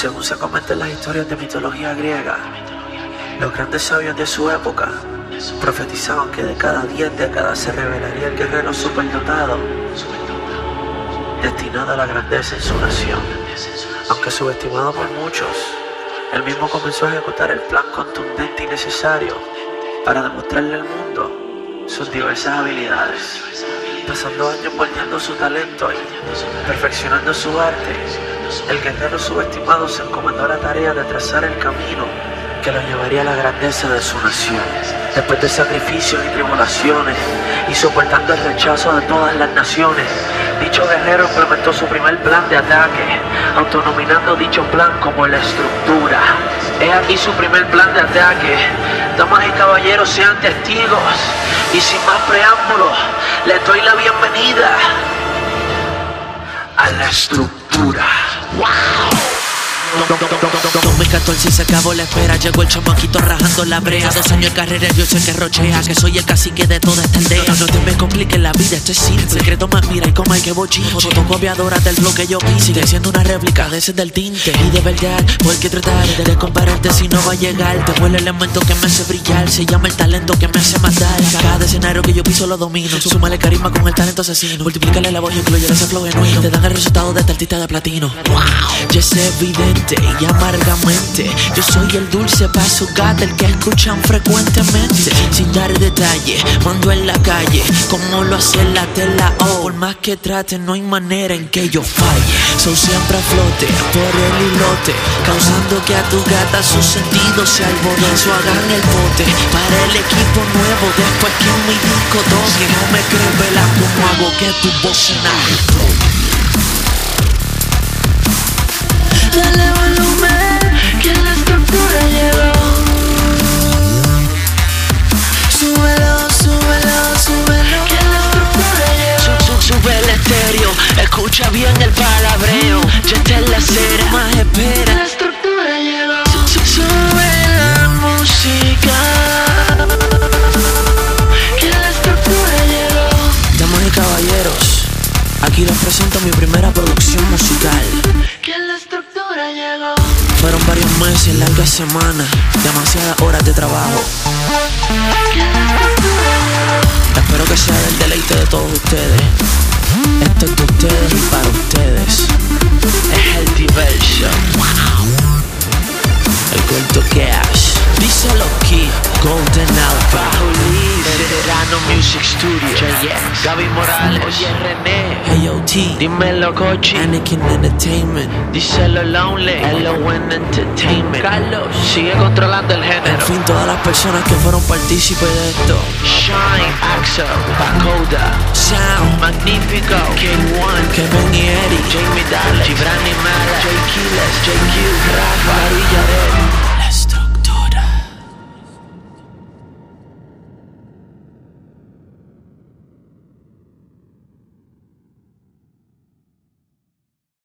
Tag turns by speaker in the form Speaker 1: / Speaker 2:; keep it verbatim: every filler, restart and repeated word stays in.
Speaker 1: Según se comenta en las historias de mitología griega, los grandes sabios de su época profetizaban que de cada diez décadas se revelaría el guerrero superdotado, destinado a la grandeza en su nación. Aunque subestimado por muchos, él mismo comenzó a ejecutar el plan contundente y necesario para demostrarle al mundo sus diversas habilidades, pasando años moldeando su talento y perfeccionando su arte. El guerrero subestimado se encomendó a la tarea de trazar el camino que lo llevaría a la grandeza de su nación. Después de sacrificios y tribulaciones, y soportando el rechazo de todas las naciones, dicho guerrero implementó su primer plan de ataque, autonominando dicho plan como la estructura. He aquí su primer plan de ataque. Damas y caballeros, sean testigos, y sin más preámbulos, les doy la bienvenida a la estructura. ¡Wow!
Speaker 2: dos mil catorce se acabó la espera, llegó el chamaquito rajando la brea. Dos años de carrera, yo sé que rochea, que soy el cacique de toda esta aldea. No te me compliques la vida, esto es simple. Secreto más mira y coma el que bochiche. Fotocopiadora del flow que yo pise. Sigue siendo una réplica de ese del tinte. Y de verdad, ¿por qué tratar de compararte si no va a llegar? Tengo el elemento que me hace brillar, se llama el talento que me hace matar. Cada escenario que yo piso lo domino. Súmale carisma con el talento asesino. Multiplícale la voz y incluye ese flow genuino. Te dan el resultado de esta artista de platino. Wow. Ya es evidente y amargamente, yo soy el dulce pa' su gata, el que escuchan frecuentemente. Sin dar detalle, mando en la calle como lo hace la tela. Oh, por más que trate, no hay manera en que yo falle. Soy siempre a flote por el hilote, causando que a tu gata sus sentidos se alboroten. So hagan el bote para el equipo nuevo, después que en mi disco toque. No me crees, vela como hago que tu bocina explote.
Speaker 3: Dale volumen, que la estructura llegó. Súbelo, súbelo, súbelo, que la estructura llegó.
Speaker 2: Sub, sub, sube el estéreo, escucha bien el palabreo. Ya está en la acera, más espera.
Speaker 3: La estructura llegó. Sube la música, que la estructura llegó.
Speaker 2: Damas y caballeros, aquí les presento mi primera producción musical.
Speaker 3: Que la estructura llegó.
Speaker 2: Fueron varios meses, largas semanas, demasiadas horas de trabajo.
Speaker 3: Que la estructura llegó.
Speaker 2: Espero que sea del deleite de todos ustedes. Esto es de ustedes y para ustedes. Es el Diversion. Wow. El corto Cash. Díselo Kid, Golden Alpha, Veterano Music Studio, J X, Gaby Morales, Oye René, Hey O T, dímelo Cochi, Anakin Entertainment, díselo Lonely, L O N Entertainment, Carlos, sigue controlando el género. En fin, todas las personas que fueron partícipes de esto. Shine, Axel, Pacoda, Sound, Magnifico, K uno, Kevin y Eddie, Jamie Dale, Gibran y Mala, J Killes, J Q, Rafa, María Red.